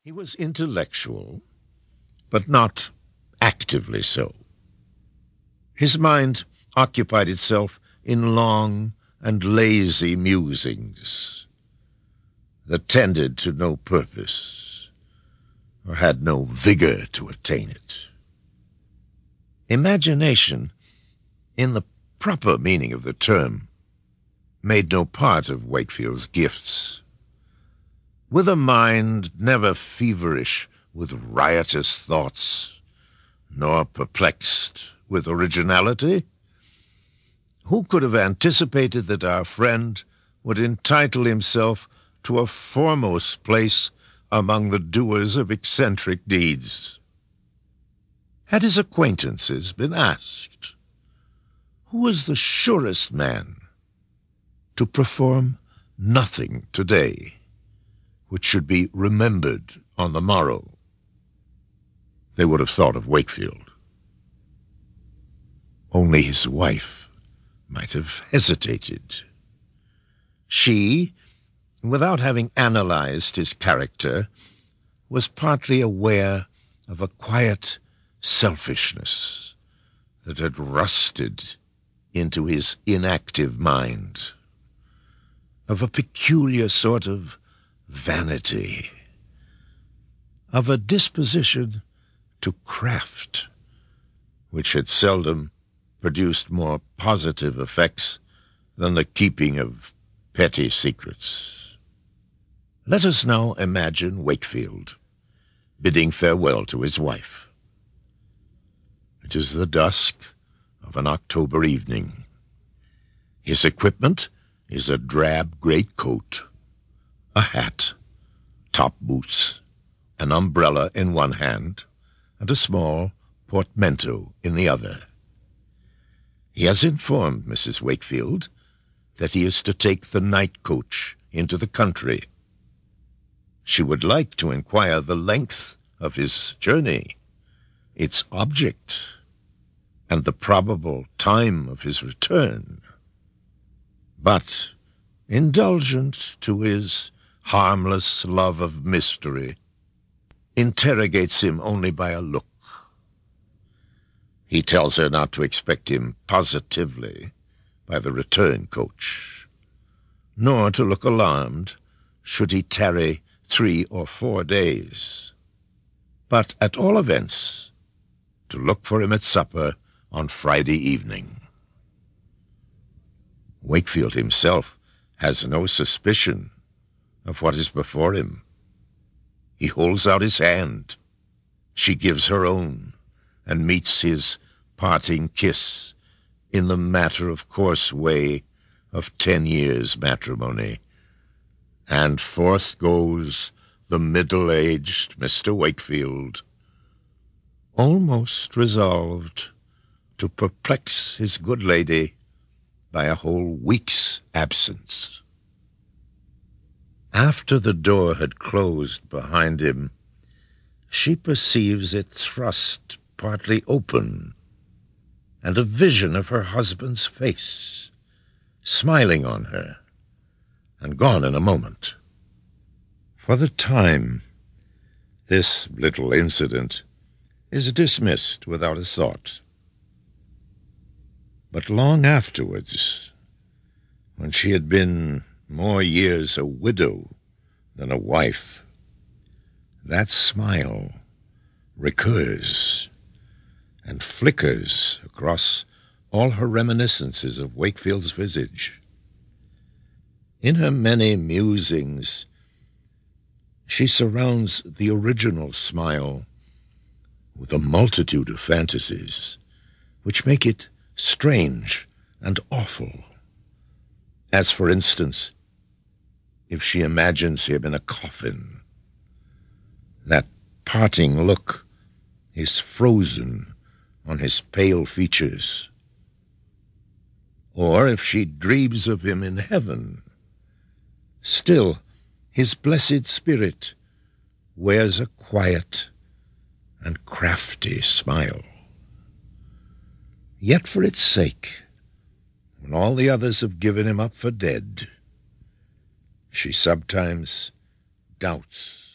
He was intellectual, but not actively so. His mind occupied itself in long and lazy musings that tended to no purpose or had no vigor to attain it. Imagination, in the proper meaning of the term, made no part of Wakefield's gifts. With a mind never feverish with riotous thoughts, nor perplexed with originality, who could have anticipated that our friend would entitle himself to a foremost place among the doers of eccentric deeds? Had his acquaintances been asked, who was the surest man to perform nothing today which should be remembered on the morrow, they would have thought of Wakefield. Only his wife might have hesitated. She, without having analyzed his character, was partly aware of a quiet selfishness that had rusted into his inactive mind, of a peculiar sort of vanity, of a disposition to craft, which had seldom produced more positive effects than the keeping of petty secrets. Let us now imagine Wakefield bidding farewell to his wife. It is the dusk of an October evening. His equipment is a drab greatcoat, a hat, top boots, an umbrella in one hand, and a small portmanteau in the other. He has informed Mrs. Wakefield that he is to take the night coach into the country. She would like to inquire the length of his journey, its object, and the probable time of his return. But, indulgent to his harmless love of mystery, interrogates him only by a look. He tells her not to expect him positively by the return coach, nor to look alarmed should he tarry 3 or 4 days, but at all events to look for him at supper on Friday evening. Wakefield himself has no suspicion of what is before him. He holds out his hand. She gives her own, and meets his parting kiss in the matter-of-course way of 10 years' matrimony. And forth goes the middle-aged Mr. Wakefield, almost resolved to perplex his good lady by a whole week's absence. After the door had closed behind him, she perceives it thrust partly open, and a vision of her husband's face, smiling on her, and gone in a moment. For the time, this little incident is dismissed without a thought. But long afterwards, when she had been more years a widow than a wife, that smile recurs and flickers across all her reminiscences of Wakefield's visage. In her many musings, she surrounds the original smile with a multitude of fantasies which make it strange and awful, as, for instance, if she imagines him in a coffin, that parting look is frozen on his pale features. Or if she dreams of him in heaven, still his blessed spirit wears a quiet and crafty smile. Yet for its sake, when all the others have given him up for dead, she sometimes doubts